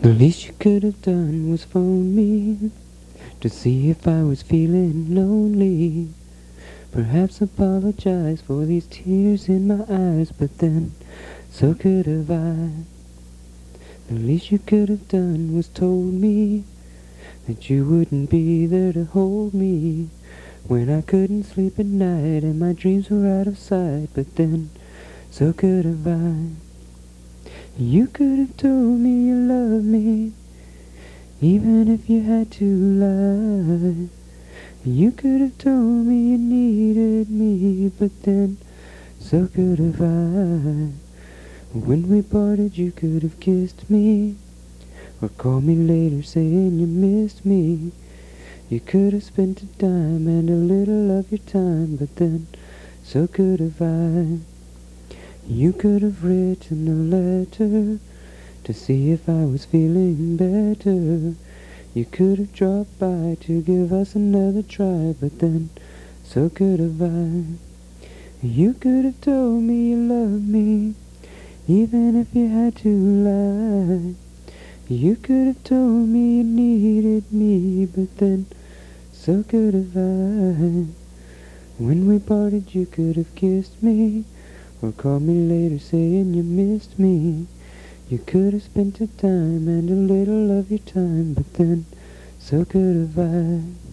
The least you could have done was phone me to see if I was feeling lonely. Perhaps apologize for these tears in my eyes, but then so could have I. The least you could have done was told me that you wouldn't be there to hold me when I couldn't sleep at night and my dreams were out of sight, but then so could have I. You could have told me you loved me, even if you had to lie. You could have told me you needed me, but then so could have I. When we parted you could have kissed me, or called me later saying you missed me. You could have spent a dime and a little of your time, but then so could have I. You could have written a letter to see if I was feeling better. You could have dropped by to give us another try, but then so could have I. You could have told me you loved me, even if you had to lie. You could have told me you needed me, but then so could have I. When we parted you could have kissed me, or called me later saying you missed me. You could have spent a dime and a little of your time, but then so could have I.